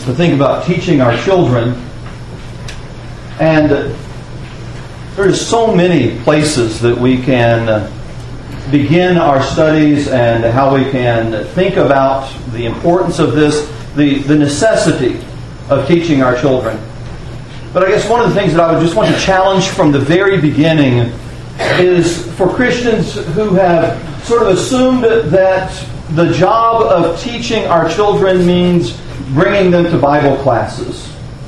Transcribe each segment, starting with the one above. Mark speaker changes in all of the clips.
Speaker 1: to think about teaching our children. And there's so many places that we can begin our studies and how we can think about the importance of this, the necessity of teaching our children. But I guess one of the things that I would just want to challenge from the very beginning is for Christians who have sort of assumed that the job of teaching our children means bringing them to Bible classes.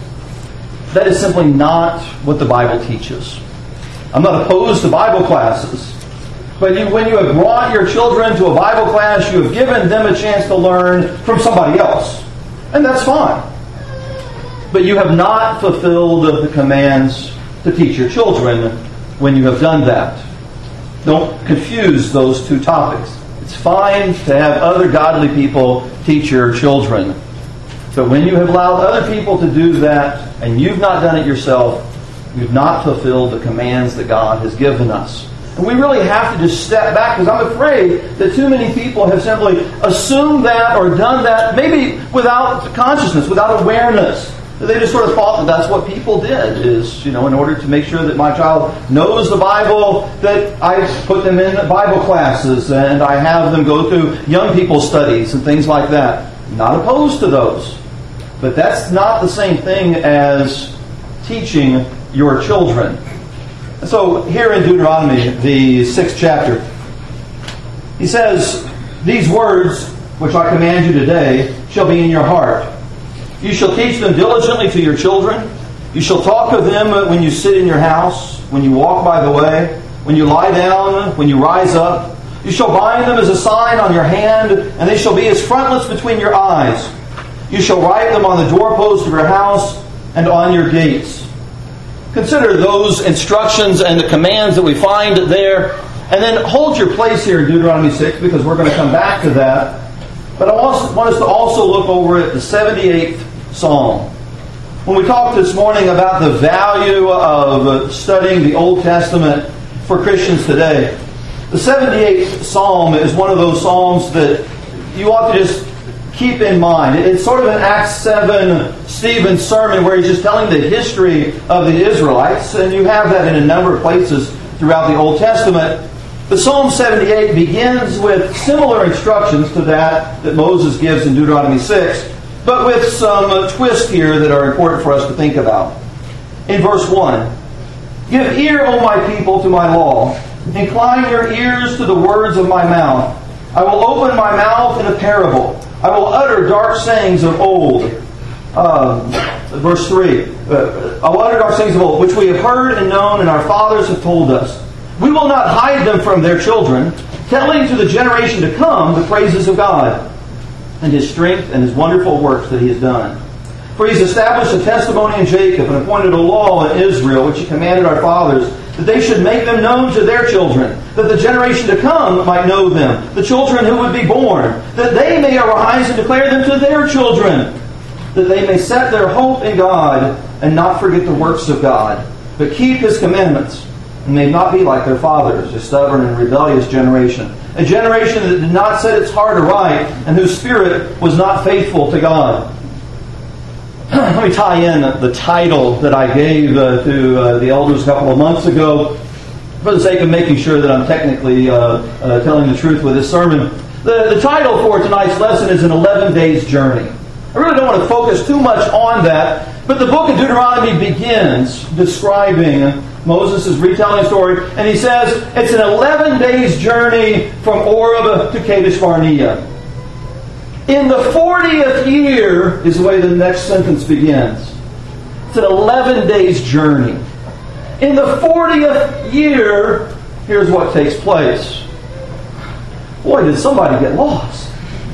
Speaker 1: That is simply not what the Bible teaches. I'm not opposed to Bible classes. But when you have brought your children to a Bible class, you have given them a chance to learn from somebody else. And that's fine. But you have not fulfilled the commands to teach your children when you have done that. Don't confuse those two topics. It's fine to have other godly people teach your children. But when you have allowed other people to do that, and you've not done it yourself, you've not fulfilled the commands that God has given us. And we really have to just step back, because I'm afraid that too many people have simply assumed that or done that, maybe without consciousness, without awareness. They just sort of thought that that's what people did, is, in order to make sure that my child knows the Bible, that I put them in Bible classes and I have them go through young people studies and things like that. Not opposed to those. But that's not the same thing as teaching your children. So here in Deuteronomy, the 6th chapter, he says, "These words which I command you today shall be in your heart. You shall teach them diligently to your children. You shall talk of them when you sit in your house, when you walk by the way, when you lie down, when you rise up. You shall bind them as a sign on your hand, and they shall be as frontlets between your eyes. You shall write them on the doorposts of your house and on your gates." Consider those instructions and the commands that we find there. And then hold your place here in Deuteronomy 6, because we're going to come back to that. But I want us to also look over at the 78th Psalm. When we talked this morning about the value of studying the Old Testament for Christians today, the 78th Psalm is one of those Psalms that you ought to just keep in mind. It's sort of an Acts 7 Stephen sermon where he's just telling the history of the Israelites, and you have that in a number of places throughout the Old Testament. The Psalm 78 begins with similar instructions to that Moses gives in Deuteronomy 6, but with some twists here that are important for us to think about. In verse 1, "Give ear, O my people, to my law. Incline your ears to the words of my mouth. I will open my mouth in a parable. I will utter dark sayings of old." Verse 3, "I will utter dark sayings of old, which we have heard and known, and our fathers have told us. We will not hide them from their children, telling to the generation to come the praises of God, and His strength and His wonderful works that He has done. For He has established a testimony in Jacob, and appointed a law in Israel, which He commanded our fathers, that they should make them known to their children, that the generation to come might know them, the children who would be born, that they may arise and declare them to their children, that they may set their hope in God, and not forget the works of God, but keep His commandments, and may not be like their fathers, a stubborn and rebellious generation, a generation that did not set its heart aright, and whose spirit was not faithful to God." Let me tie in the title that I gave to the elders a couple of months ago, for the sake of making sure that I'm technically telling the truth with this sermon. The title for tonight's lesson is An 11 Days Journey. I really don't want to focus too much on that, but the book of Deuteronomy begins describing Moses is retelling a story, and he says it's an 11 days journey from Oreb to Kadesh Barnea. In the 40th year is the way the next sentence begins. It's an 11 days journey. In the 40th year, here's what takes place. Boy, did somebody get lost.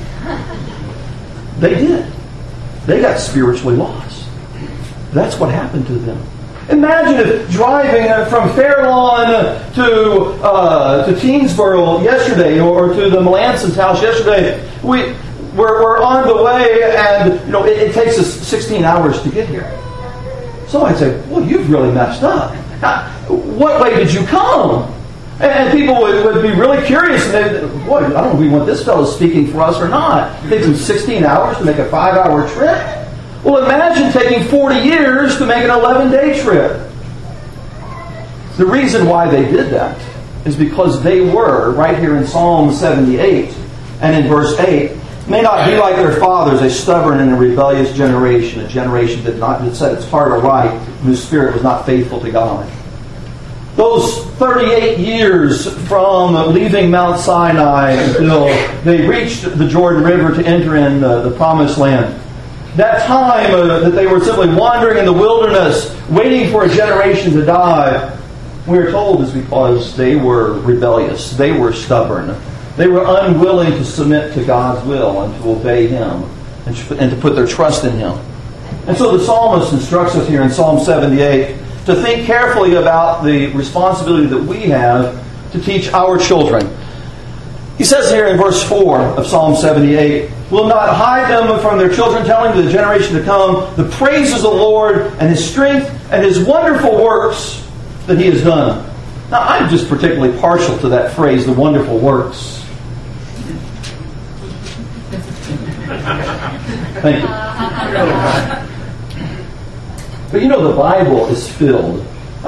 Speaker 1: They did. They got spiritually lost. That's what happened to them. Imagine if driving from Fairlawn to Teensboro yesterday, or to the Melanson's house yesterday, we're on the way, and it takes us 16 hours to get here. Somebody say, "Well, you've really messed up. What way did you come?" And people would be really curious, and they'd, "Boy, I don't know if we want this fellow speaking for us or not. It takes them 16 hours to make a 5-hour trip." Well, imagine taking 40 years to make an 11-day trip. The reason why they did that is because they were, right here in Psalm 78 and in verse 8, may not be like their fathers, a stubborn and a rebellious generation, a generation that set its heart aright, whose spirit was not faithful to God. Those 38 years from leaving Mount Sinai until they reached the Jordan River to enter in the Promised Land, that time that they were simply wandering in the wilderness, waiting for a generation to die, we are told is because they were rebellious, they were stubborn. They were unwilling to submit to God's will and to obey Him and to put their trust in Him. And so the psalmist instructs us here in Psalm 78 to think carefully about the responsibility that we have to teach our children. He says here in verse 4 of Psalm 78, "Will not hide them from their children, telling to the generation to come the praises of the Lord and His strength and His wonderful works that He has done." Now, I'm just particularly partial to that phrase, the wonderful works. Thank you. But you know, the Bible is filled.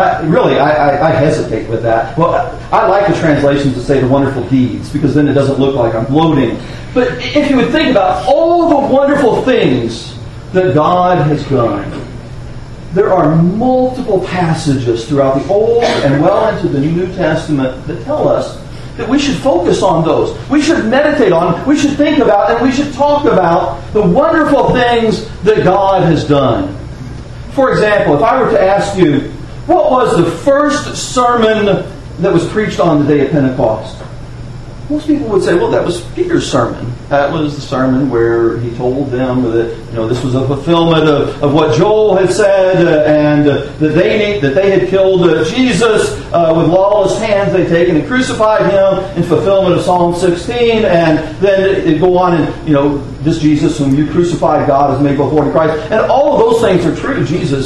Speaker 1: I hesitate with that. Well, I like the translations that say the wonderful deeds, because then it doesn't look like I'm gloating. But if you would think about all the wonderful things that God has done, there are multiple passages throughout the Old and well into the New Testament that tell us that we should focus on those. We should meditate on, we should think about, and we should talk about the wonderful things that God has done. For example, if I were to ask you, what was the first sermon that was preached on the day of Pentecost? Most people would say, well, that was Peter's sermon. That was the sermon where he told them that this was a fulfillment of what Joel had said, and that they had killed Jesus with lawless hands. They'd taken and crucified Him in fulfillment of Psalm 16, and then it'd go on and this Jesus whom you crucified, God has made both Lord and Christ, and all of those things are true.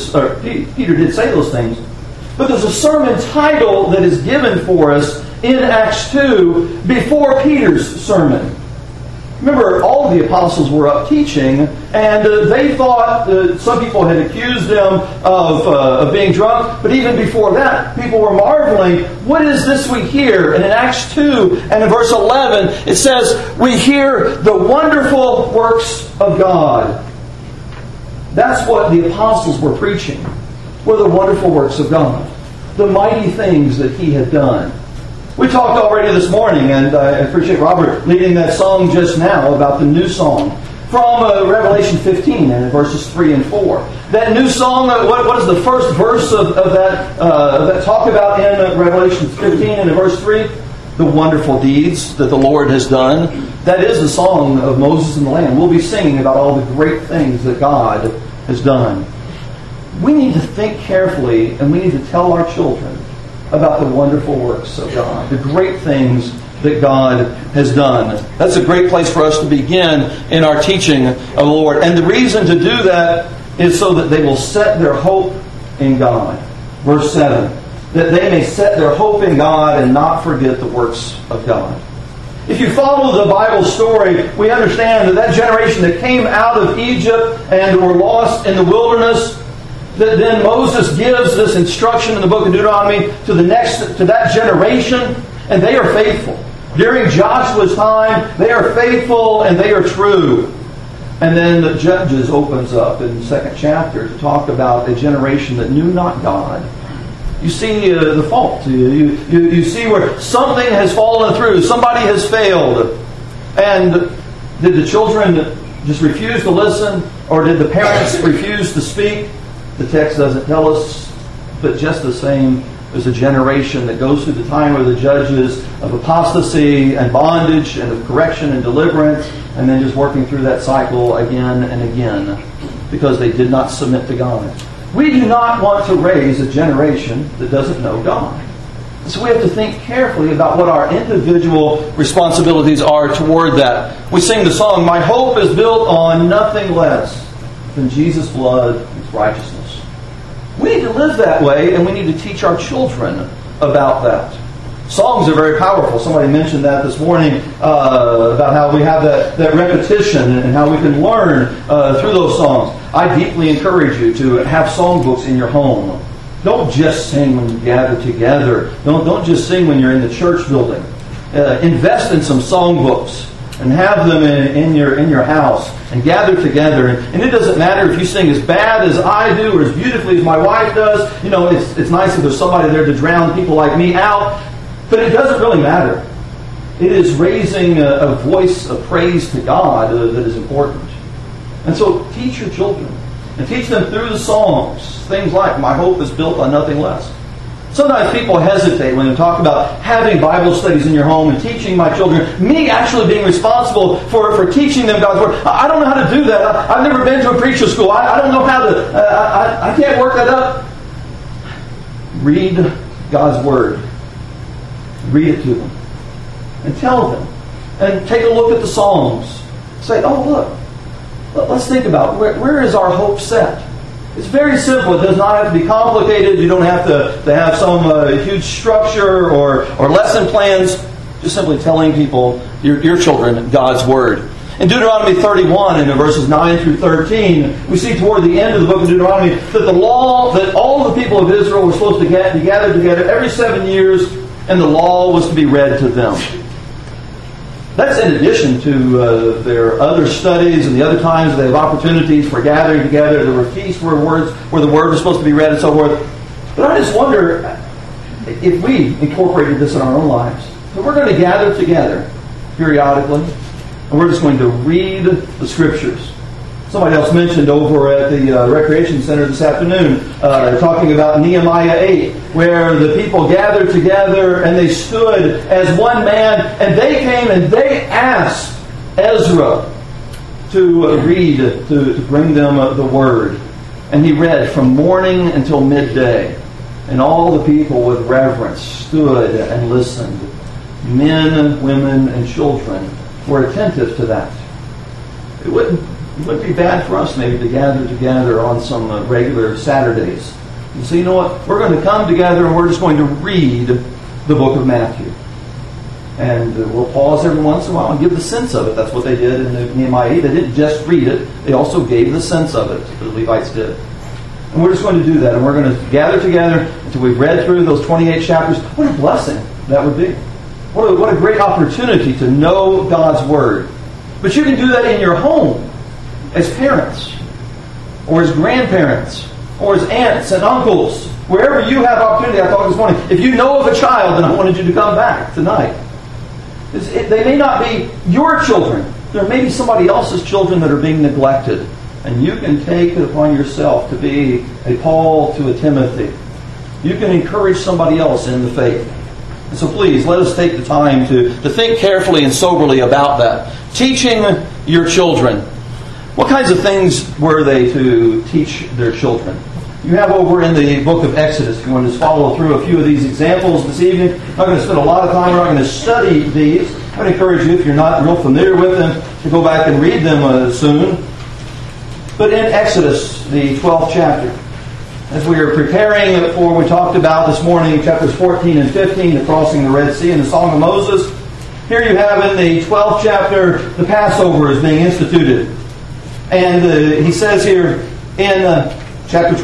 Speaker 1: Peter did say those things, but there's a sermon title that is given for us in Acts 2 before Peter's sermon. Remember, all of the apostles were up teaching, and they thought, some people had accused them of being drunk, but even before that, people were marveling, what is this we hear? And in Acts 2 and in verse 11, it says, we hear the wonderful works of God. That's what the apostles were preaching, were the wonderful works of God, the mighty things that He had done. We talked already this morning, and I appreciate Robert leading that song just now about the new song from Revelation 15 and verses 3 and 4. That new song, what is the first verse of that talk about in Revelation 15 and in verse 3? The wonderful deeds that the Lord has done. That is the song of Moses and the Lamb. We'll be singing about all the great things that God has done. We need to think carefully, and we need to tell our children about the wonderful works of God, the great things that God has done. That's a great place for us to begin in our teaching of the Lord. And the reason to do that is so that they will set their hope in God. Verse 7, that they may set their hope in God and not forget the works of God. If you follow the Bible story, we understand that generation that came out of Egypt and were lost in the wilderness, that then Moses gives this instruction in the book of Deuteronomy to that generation, and they are faithful. During Joshua's time, they are faithful and they are true. And then the Judges opens up in the 2nd chapter to talk about a generation that knew not God. You see the fault. You see where something has fallen through. Somebody has failed. And did the children just refuse to listen? Or did the parents refuse to speak? The text doesn't tell us, but just the same, there's a generation that goes through the time of the judges of apostasy and bondage and of correction and deliverance, and then just working through that cycle again and again because they did not submit to God. We do not want to raise a generation that doesn't know God. So we have to think carefully about what our individual responsibilities are toward that. We sing the song, "My hope is built on nothing less than Jesus' blood and His righteousness." We need to live that way, and we need to teach our children about that. Songs are very powerful. Somebody mentioned that this morning about how we have that repetition and how we can learn through those songs. I deeply encourage you to have songbooks in your home. Don't just sing when you gather together. Don't just sing when you're in the church building. Invest in some songbooks and have them in your house and gather together. And it doesn't matter if you sing as bad as I do or as beautifully as my wife does. You know, it's nice if there's somebody there to drown people like me out. But it doesn't really matter. It is raising a voice of praise to God that is important. And so teach your children. And teach them through the songs. Things like, my hope is built on nothing less. Sometimes people hesitate when they talk about having Bible studies in your home and teaching my children. Me actually being responsible for teaching them God's Word. I don't know how to do that. I've never been to a preacher school. I don't know how to... I can't work that up. Read God's Word. Read it to them. And tell them. And take a look at the Psalms. Say, oh, look. Let's think about where is our hope set? It's very simple. It does not have to be complicated. You don't have to have some huge structure or lesson plans. Just simply telling people, your children, God's Word. In Deuteronomy 31, in verses 9 through 13, we see toward the end of the book of Deuteronomy that the law, that all the people of Israel were supposed to be gathered together every 7 years, and the law was to be read to them. That's in addition to their other studies and the other times they have opportunities for gathering together. There were feasts where the Word was supposed to be read and so forth. But I just wonder if we incorporated this in our own lives. So we're going to gather together periodically, and we're just going to read the Scriptures. Somebody else mentioned over at the Recreation Center this afternoon, talking about Nehemiah 8, where the people gathered together and they stood as one man, and they came and they asked Ezra to read, to bring them the Word. And he read from morning until midday. And all the people with reverence stood and listened. Men, women, and children were attentive to that. It wouldn't be bad for us maybe to gather together on some regular Saturdays. And so you know what? We're going to come together and we're just going to read the book of Matthew. And we'll pause every once in a while and give the sense of it. That's what they did in Nehemiah 8. They didn't just read it. They also gave the sense of it. The Levites did. And we're just going to do that. And we're going to gather together until we've read through those 28 chapters. What a blessing that would be. What a great opportunity to know God's Word. But you can do that in your home as parents, or as grandparents, or as aunts and uncles. Wherever you have opportunity. I thought this morning, if you know of a child, then I wanted you to come back tonight. They may not be your children. There may be somebody else's children that are being neglected. And you can take it upon yourself to be a Paul to a Timothy. You can encourage somebody else in the faith. And so please, let us take the time to think carefully and soberly about that. Teaching your children. What kinds of things were they to teach their children? You have over in the book of Exodus, if you want to just follow through a few of these examples this evening. I'm not going to spend a lot of time. We're not going to study these. I would encourage you, if you're not real familiar with them, to go back and read them soon. But in Exodus, the 12th chapter, as we are preparing for, we talked about this morning, chapters 14 and 15, the crossing the Red Sea and the Song of Moses. Here you have in the 12th chapter, the Passover is being instituted. And he says here in chapter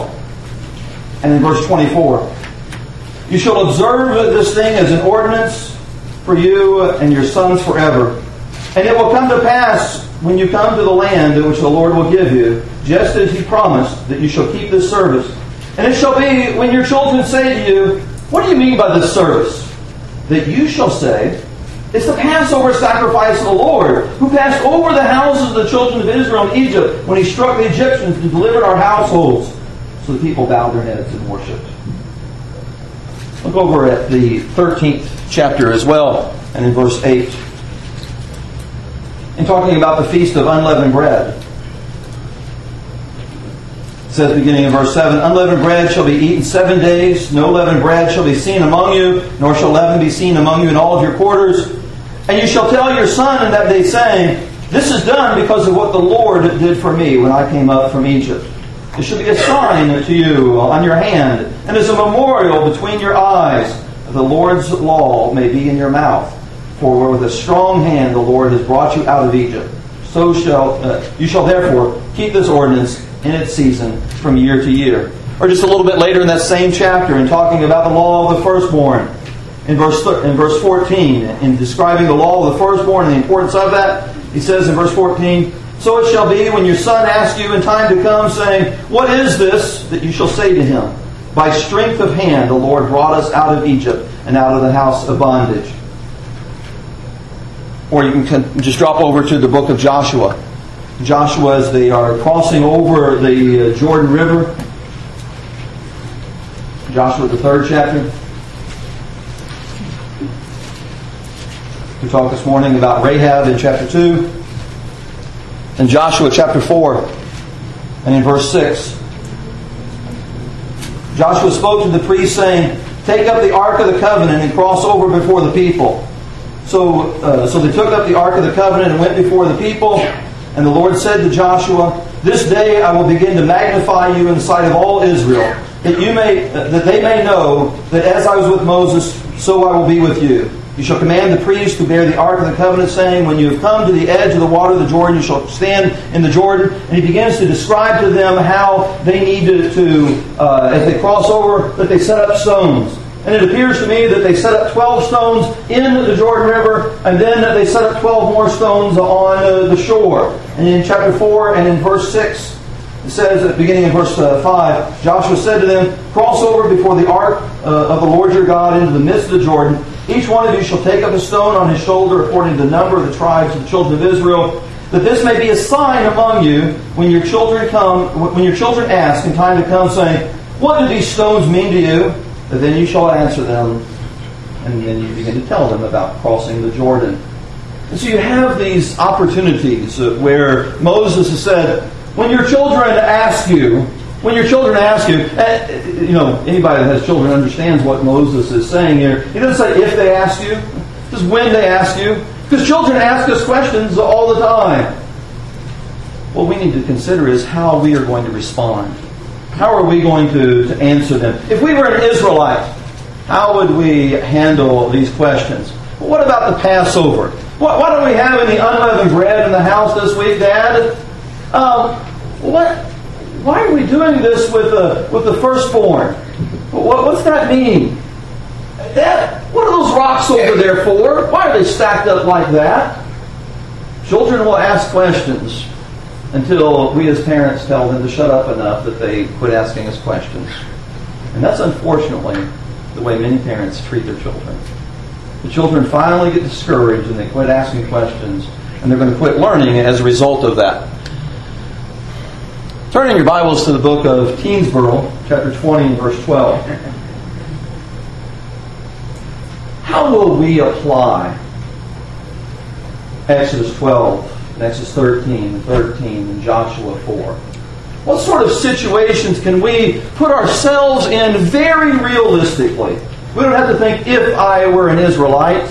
Speaker 1: 12 and in verse 24, you shall observe this thing as an ordinance for you and your sons forever. And it will come to pass when you come to the land which the Lord will give you, just as He promised, that you shall keep this service. And it shall be when your children say to you, what do you mean by this service? That you shall say, it's the Passover sacrifice of the Lord, who passed over the houses of the children of Israel in Egypt when He struck the Egyptians and delivered our households. So the people bowed their heads and worshipped. Look over at the 13th chapter as well, and in verse 8. In talking about the Feast of Unleavened Bread. It says, beginning in verse 7, unleavened bread shall be eaten 7 days. No leavened bread shall be seen among you, nor shall leaven be seen among you in all of your quarters. And you shall tell your son in that day, saying, this is done because of what the Lord did for me when I came up from Egypt. It shall be a sign to you on your hand, and as a memorial between your eyes, the Lord's law may be in your mouth. For with a strong hand the Lord has brought you out of Egypt. So you shall therefore keep this ordinance in its season from year to year. Or just a little bit later in that same chapter, in talking about the law of the firstborn, in verse 14, in describing the law of the firstborn and the importance of that, he says in verse 14, so it shall be when your son asks you in time to come, saying, what is this? That you shall say to him, by strength of hand the Lord brought us out of Egypt and out of the house of bondage. Or you can just drop over to the book of Joshua. Joshua, as they are crossing over the Jordan River. Joshua, the 3rd chapter. We talked this morning about Rahab in chapter 2. In Joshua chapter 4 and in verse 6. Joshua spoke to the priests, saying, take up the ark of the covenant and cross over before the people. So they took up the ark of the covenant and went before the people. And the Lord said to Joshua, this day I will begin to magnify you in the sight of all Israel, that they may know that as I was with Moses, so I will be with you. You shall command the priest who bear the ark of the covenant, saying, when you have come to the edge of the water of the Jordan, you shall stand in the Jordan. And he begins to describe to them how they need to as they cross over, that they set up stones. And it appears to me that they set up 12 stones in the Jordan River, and then they set up 12 more stones on the shore. And in chapter 4 and in verse 6, it says, at the beginning of verse 5, Joshua said to them, cross over before the ark of the Lord your God into the midst of the Jordan. Each one of you shall take up a stone on his shoulder according to the number of the tribes of the children of Israel, that this may be a sign among you when your children ask in time to come, saying, what do these stones mean to you? And then you shall answer them, and then you begin to tell them about crossing the Jordan. And so you have these opportunities where Moses has said, when your children ask you, anybody that has children understands what Moses is saying here. He doesn't say if they ask you, just when they ask you. Because children ask us questions all the time. What we need to consider is how we are going to respond. How are we going to answer them? If we were an Israelite, how would we handle these questions? Well, what about the Passover? Why don't we have any unleavened bread in the house this week, Dad? Why are we doing this with the firstborn? What's that mean? Dad, what are those rocks over there for? Why are they stacked up like that? Children will ask questions until we as parents tell them to shut up enough that they quit asking us questions. And that's unfortunately the way many parents treat their children. The children finally get discouraged and they quit asking questions, and they're going to quit learning as a result of that. Turn in your Bibles to the book of Teensboro, chapter 20 and verse 12. How will we apply Exodus 12, and Exodus 13, and Joshua 4? What sort of situations can we put ourselves in very realistically? We don't have to think, if I were an Israelite,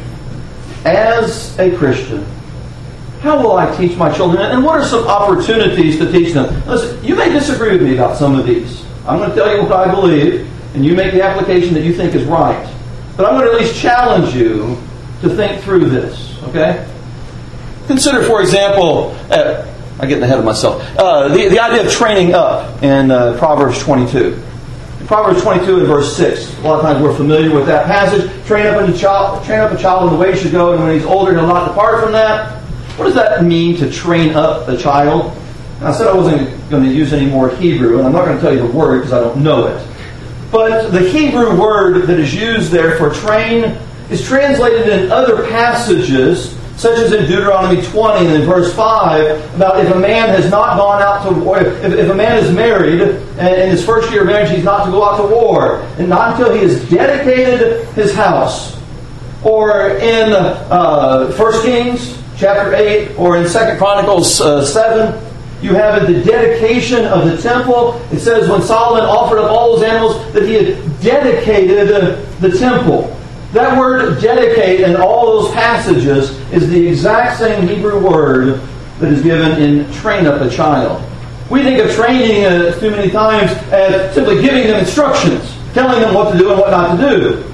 Speaker 1: as a Christian, how will I teach my children? And what are some opportunities to teach them? Listen, you may disagree with me about some of these. I'm going to tell you what I believe, and you make the application that you think is right. But I'm going to at least challenge you to think through this, okay? Consider, for example, I'm getting ahead of myself, the idea of training up in Proverbs 22. In Proverbs 22 and verse 6, a lot of times we're familiar with that passage. Train up a child in the way he should go, and when he's older, he'll not depart from that. What does that mean, to train up a child? And I said I wasn't going to use any more Hebrew, and I'm not going to tell you the word because I don't know it. But the Hebrew word that is used there for train is translated in other passages, such as in Deuteronomy 20 and in verse 5, about if a man has not gone out to war, if a man is married, and in his first year of marriage he's not to go out to war, and not until he has dedicated his house. Or in 1 Kings chapter 8, or in 2 Chronicles 7, you have the dedication of the temple. It says when Solomon offered up all those animals that he had dedicated the temple. That word dedicate in all those passages is the exact same Hebrew word that is given in train up a child. We think of training too many times as simply giving them instructions, telling them what to do and what not to do.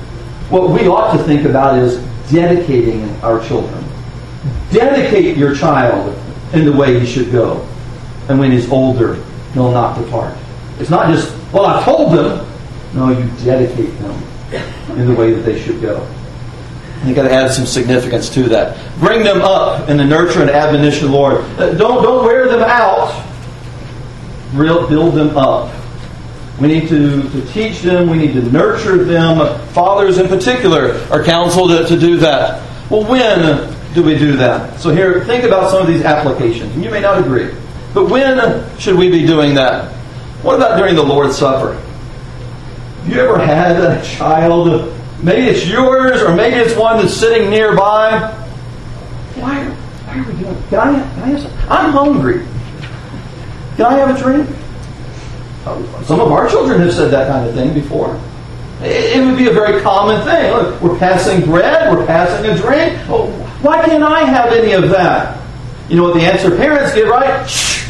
Speaker 1: what we ought to think about is dedicating our children. Dedicate your child in the way he should go. And when he's older, he'll not depart. It's not just, well, I told them. No, you dedicate them in the way that they should go. You've got to add some significance to that. Bring them up in the nurture and admonition of the Lord. Don't wear them out. Build them up. We need to teach them. We need to nurture them. Fathers in particular are counseled to do that. Well, when do we do that? So here, think about some of these applications. And you may not agree. But when should we be doing that? What about during the Lord's Supper? Have you ever had a child, maybe it's yours or maybe it's one that's sitting nearby? Why are we doing it? Can I have some? I'm hungry. Can I have a drink? Some of our children have said that kind of thing before. It would be a very common thing. Look, we're passing bread, we're passing a drink. Oh, why can't I have any of that? You know what the answer parents give, right? Shh.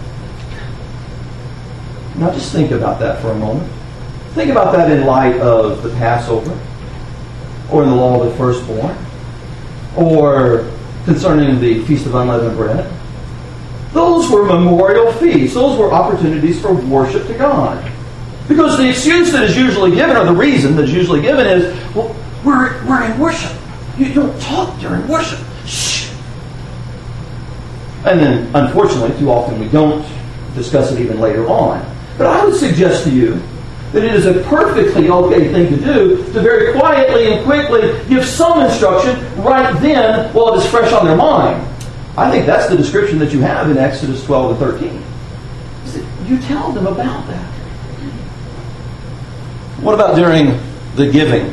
Speaker 1: Now just think about that for a moment. Think about that in light of the Passover, or in the law of the firstborn, or concerning the Feast of Unleavened Bread. Those were memorial feasts. Those were opportunities for worship to God. Because the excuse that is usually given, or the reason that is usually given is, well, we're in worship. You don't talk during worship. Shh. And then, unfortunately, too often we don't discuss it even later on. But I would suggest to you that it is a perfectly okay thing to do to very quietly and quickly give some instruction right then while it is fresh on their mind. I think that's the description that you have in Exodus 12 and 13. You tell them about that. What about during the giving?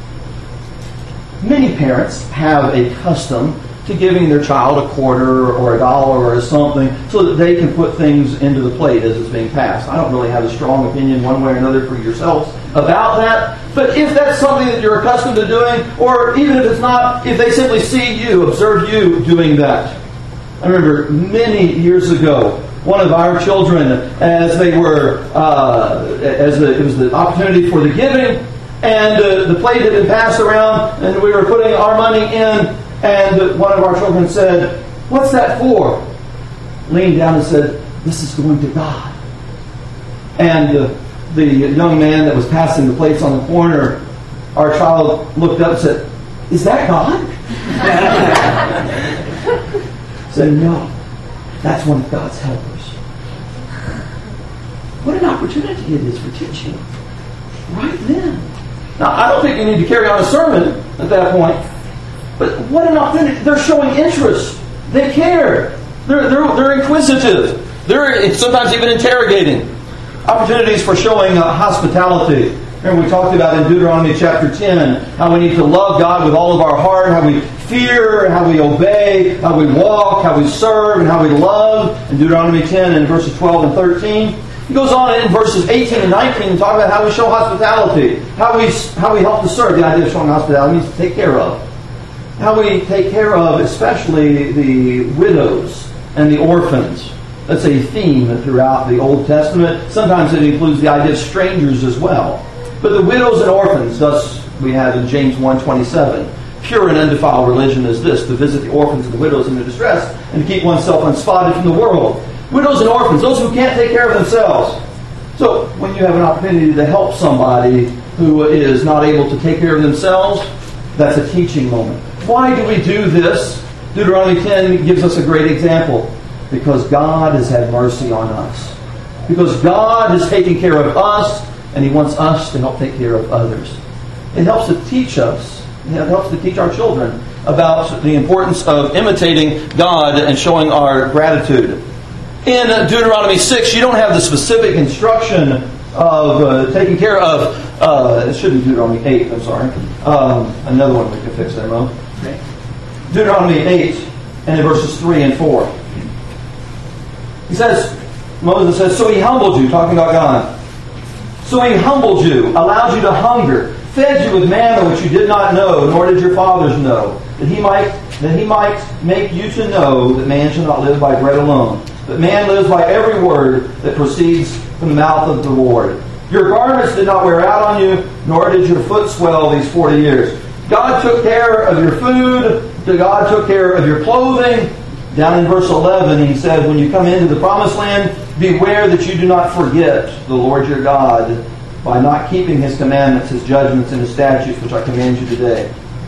Speaker 1: Many parents have a custom to giving their child a quarter or $1 or something so that they can put things into the plate as it's being passed. I don't really have a strong opinion one way or another for yourselves about that. But if that's something that you're accustomed to doing, or even if it's not, if they simply see you, observe you doing that. I remember many years ago, one of our children, as they were, it was the opportunity for the giving, and the plate had been passed around, and we were putting our money in, and one of our children said, "What's that for?" Leaned down and said, "This is going to God." And the young man that was passing the plates on the corner, our child looked up and said, "Is that God?" Said, "No, that's one of God's helpers." What an opportunity it is for teaching right then. Now, I don't think you need to carry on a sermon at that point, but what an opportunity. They're showing interest. They care. They're inquisitive. They're sometimes even interrogating. Opportunities for showing hospitality. Remember, we talked about in Deuteronomy chapter 10 how we need to love God with all of our heart, how we fear, how we obey, how we walk, how we serve, and how we love. In Deuteronomy 10 and verses 12 and 13. He goes on in verses 18 and 19 and talk about how we show hospitality, how we help to serve. The idea of showing hospitality means to take care of. How we take care of especially the widows and the orphans. That's a theme throughout the Old Testament. Sometimes it includes the idea of strangers as well. But the widows and orphans, thus we have in James 1:27, pure and undefiled religion is this, to visit the orphans and the widows in their distress, and to keep oneself unspotted from the world. Widows and orphans, those who can't take care of themselves. So when you have an opportunity to help somebody who is not able to take care of themselves, that's a teaching moment. Why do we do this? Deuteronomy 10 gives us a great example. Because God has had mercy on us. Because God has taken care of us, and He wants us to help take care of others. It helps to teach us, it helps to teach our children about the importance of imitating God and showing our gratitude. In Deuteronomy 6, you don't have the specific instruction of taking care of, it shouldn't be Deuteronomy 8, I'm sorry. Another one we can fix there, Mo. Deuteronomy 8, and in verses 3 and 4. He says, Moses says, so He humbled you, talking about God. So He humbled you, allowed you to hunger, fed you with manna which you did not know, nor did your fathers know, that He might make you to know that man shall not live by bread alone, but man lives by every word that proceeds from the mouth of the Lord. Your garments did not wear out on you, nor did your foot swell these 40 years. God took care of your food. God took care of your clothing. Down in verse 11, he said, when you come into the promised land, beware that you do not forget the Lord your God by not keeping His commandments, His judgments, and His statutes, which I command you today.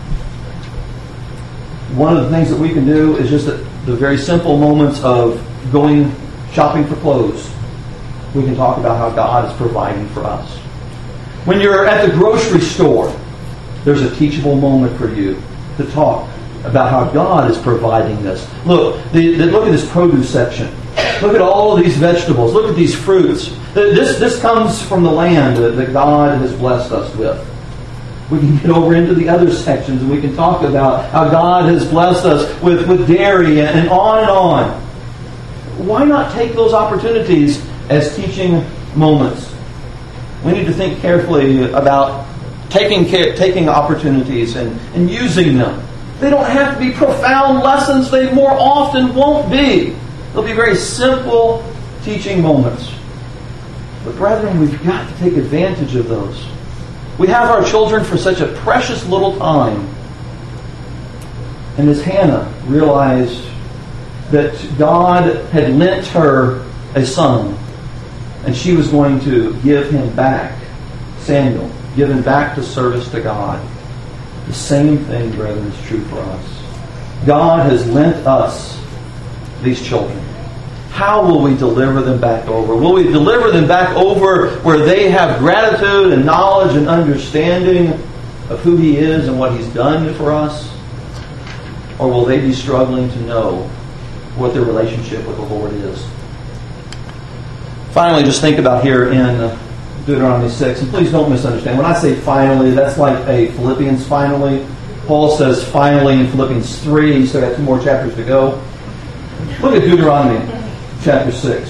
Speaker 1: One of the things that we can do is just the very simple moments of going shopping for clothes. We can talk about how God is providing for us. When you're at the grocery store, there's a teachable moment for you to talk about how God is providing this. Look at this produce section. Look at all of these vegetables. Look at these fruits. This comes from the land that God has blessed us with. We can get over into the other sections and we can talk about how God has blessed us with dairy and on and on. Why not take those opportunities as teaching moments? We need to think carefully about taking opportunities and using them. They don't have to be profound lessons. They more often won't be. They'll be very simple teaching moments. But brethren, we've got to take advantage of those. We have our children for such a precious little time. And as Hannah realized that God had lent her a son, and she was going to give him back, Samuel, give him back to service to God. The same thing, brethren, is true for us. God has lent us these children. How will we deliver them back over? Will we deliver them back over where they have gratitude and knowledge and understanding of who He is and what He's done for us? Or will they be struggling to know what their relationship with the Lord is? Finally, just think about here in Deuteronomy 6, and please don't misunderstand. When I say finally, that's like a Philippians finally. Paul says finally in Philippians 3. He's still got 2 more chapters to go. Look at Deuteronomy chapter 6.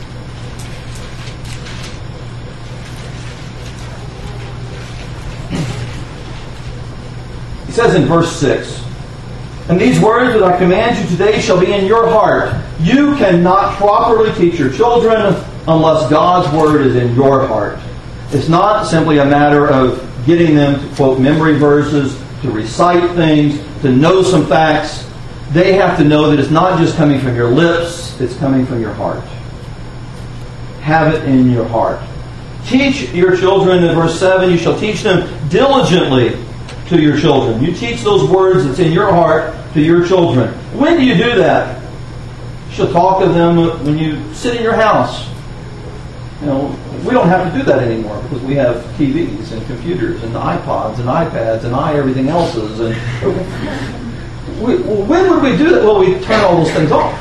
Speaker 1: He says in verse 6, and these words that I command you today shall be in your heart. You cannot properly teach your children unless God's word is in your heart. It's not simply a matter of getting them to quote memory verses, to recite things, to know some facts. They have to know that it's not just coming from your lips, it's coming from your heart. Have it in your heart. Teach your children, in verse 7, you shall teach them diligently to your children. You teach those words that's in your heart to your children. When do you do that? You shall talk of them when you sit in your house. You know, we don't have to do that anymore because we have TVs and computers and iPods and iPads and everything else's. And when would we do that? Well, we turn all those things off.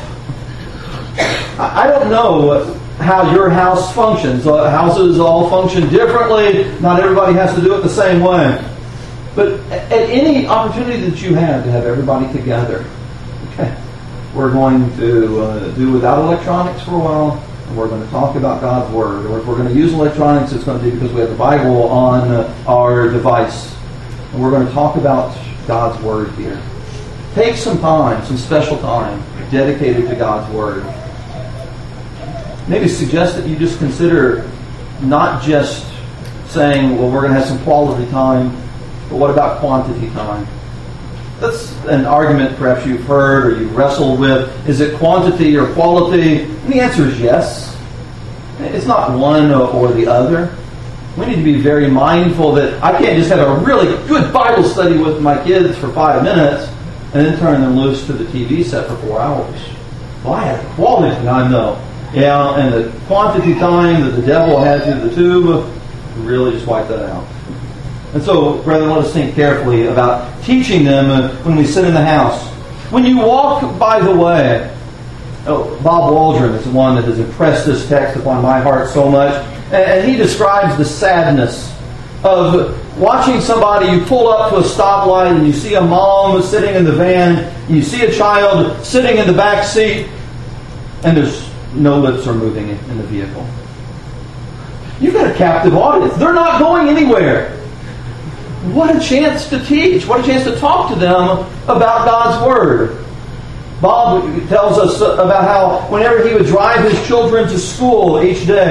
Speaker 1: I don't know how your house functions. Houses all function differently. Not everybody has to do it the same way. But at any opportunity that you have to have everybody together, okay, we're going to do without electronics for a while. And we're going to talk about God's Word. Or if we're going to use electronics, it's going to be because we have the Bible on our device. And we're going to talk about God's Word here. Take some time, some special time, dedicated to God's Word. Maybe suggest that you just consider not just saying, well, we're going to have some quality time, but what about quantity time? That's an argument perhaps you've heard or you've wrestled with. Is it quantity or quality? And the answer is yes. It's not one or the other. We need to be very mindful that I can't just have a really good Bible study with my kids for 5 minutes and then turn them loose to the TV set for 4 hours. Well, I had quality time though. Yeah, and the quantity time that the devil had through the tube, really just wipe that out. And so, brethren, let us think carefully about teaching them when we sit in the house. When you walk by the way, Bob Waldron is the one that has impressed this text upon my heart so much. And he describes the sadness of watching somebody, you pull up to a stoplight and you see a mom sitting in the van, you see a child sitting in the back seat, and there's no lips are moving in the vehicle. You've got a captive audience. They're not going anywhere. What a chance to teach. What a chance to talk to them about God's Word. Bob tells us about how whenever he would drive his children to school each day,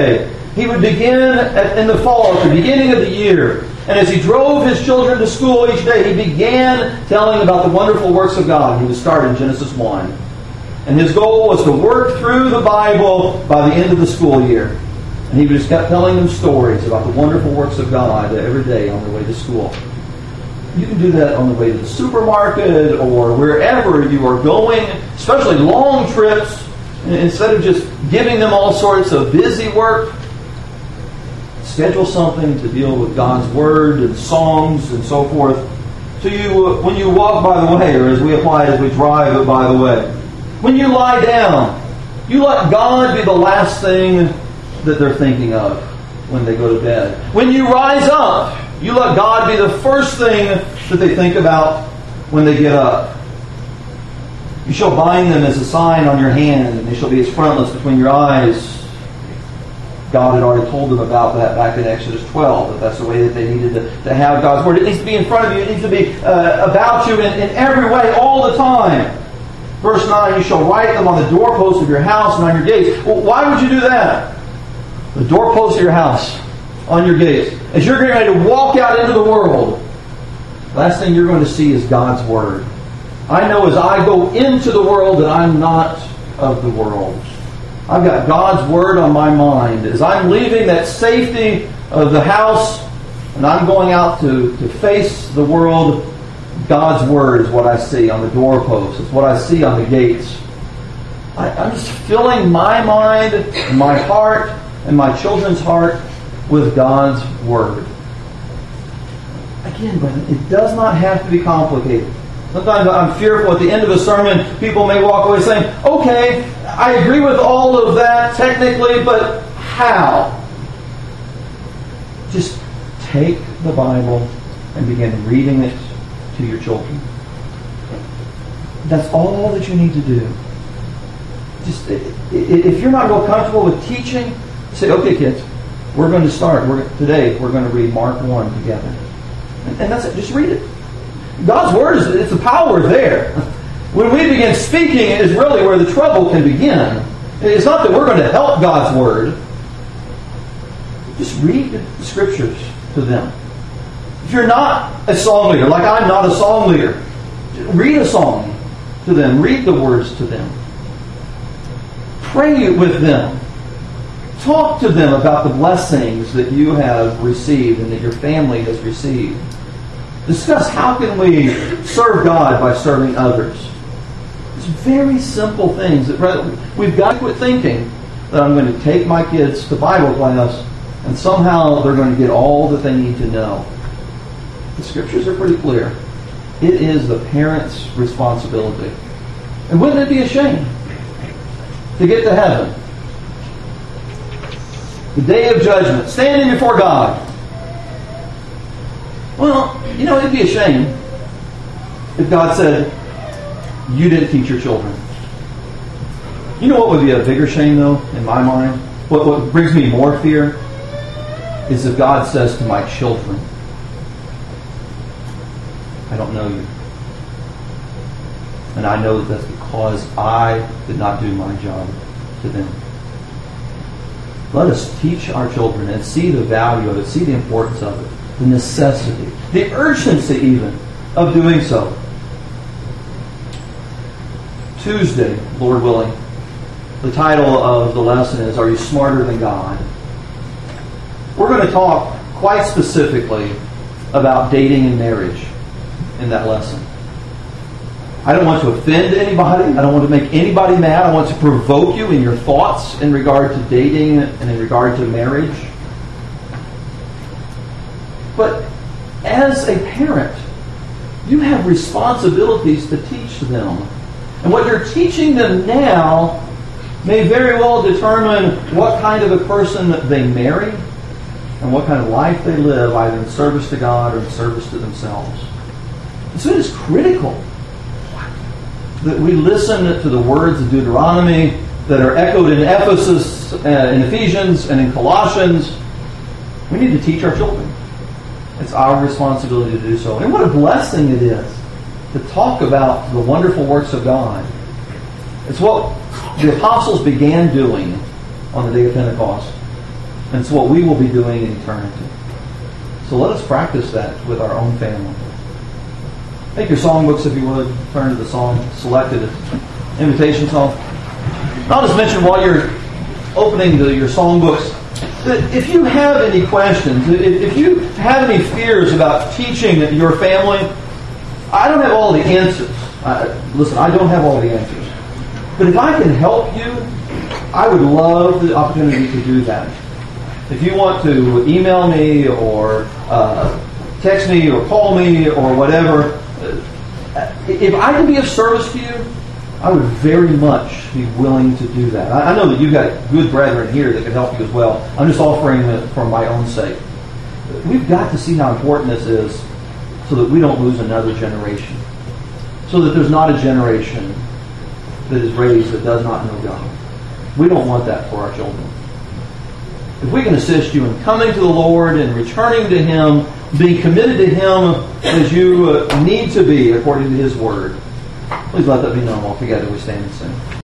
Speaker 1: he would begin in the fall, at the beginning of the year. And as he drove his children to school each day, he began telling about the wonderful works of God. He would start in Genesis 1. And his goal was to work through the Bible by the end of the school year. And he just kept telling them stories about the wonderful works of God every day on their way to school. You can do that on the way to the supermarket or wherever you are going, especially long trips. Instead of just giving them all sorts of busy work, schedule something to deal with God's Word and songs and so forth. So when you walk by the way, or as we apply it as we drive by the way, when you lie down, you let God be the last thing that they're thinking of when they go to bed. When you rise up, you let God be the first thing that they think about when they get up. You shall bind them as a sign on your hand, and they shall be as frontlets between your eyes. God had already told them about that back in Exodus 12, that's the way that they needed to have God's Word. It needs to be in front of you. It needs to be about you in every way, all the time. Verse 9, you shall write them on the doorposts of your house and on your gates. Well, why would you do that? The doorposts of your house, on your gates. As you're getting ready to walk out into the world, last thing you're going to see is God's Word. I know as I go into the world that I'm not of the world. I've got God's Word on my mind. As I'm leaving that safety of the house and I'm going out to face the world, God's Word is what I see on the doorposts. It's what I see on the gates. I'm just filling my mind, and my heart, and my children's heart with God's Word. Again, brother, it does not have to be complicated. Sometimes I'm fearful at the end of a sermon, people may walk away saying, okay, I agree with all of that technically, but how? Just take the Bible and begin reading it to your children. That's all that you need to do. Just if you're not real comfortable with teaching, say, okay, kids, we're going to start. Today we're going to read Mark 1 together. And that's it. Just read it. God's Word, it's the power there. When we begin speaking is really where the trouble can begin. It's not that we're going to help God's Word. Just read the Scriptures to them. If you're not a song leader, like I'm not a song leader, read a song to them. Read the words to them. Pray with them. Talk to them about the blessings that you have received and that your family has received. Discuss how can we serve God by serving others. It's very simple things. We've got to quit thinking that I'm going to take my kids to Bible class and somehow they're going to get all that they need to know. The Scriptures are pretty clear. It is the parent's responsibility. And wouldn't it be a shame to get to heaven, the day of judgment, standing before God? Well, it'd be a shame if God said, you didn't teach your children. You know what would be a bigger shame, though, in my mind? What brings me more fear is if God says to my children, I don't know you. And I know that that's because I did not do my job to them. Let us teach our children and see the value of it, see the importance of it, the necessity, the urgency even of doing so. Tuesday, Lord willing, the title of the lesson is, Are You Smarter Than God? We're going to talk quite specifically about dating and marriage in that lesson. I don't want to offend anybody. I don't want to make anybody mad. I want to provoke you in your thoughts in regard to dating and in regard to marriage. But as a parent, you have responsibilities to teach them. And what you're teaching them now may very well determine what kind of a person they marry and what kind of life they live, either in service to God or in service to themselves. And so it is critical that we listen to the words of Deuteronomy that are echoed in Ephesus, in Ephesians, and in Colossians. We need to teach our children. It's our responsibility to do so. And what a blessing it is to talk about the wonderful works of God. It's what the apostles began doing on the day of Pentecost. And it's what we will be doing in eternity. So let us practice that with our own family. Take your songbooks, if you would. Turn to the song selected, invitation song. I'll just mention while you're opening your songbooks that if you have any questions, if you have any fears about teaching your family, I don't have all the answers. Listen, I don't have all the answers. But if I can help you, I would love the opportunity to do that. If you want to email me or text me or call me or whatever, if I can be of service to you, I would very much be willing to do that. I know that you've got good brethren here that can help you as well. I'm just offering it for my own sake. We've got to see how important this is so that we don't lose another generation. So that there's not a generation that is raised that does not know God. We don't want that for our children. If we can assist you in coming to the Lord and returning to Him, being committed to Him as you need to be according to His Word, please let that be known while together we stand and sing.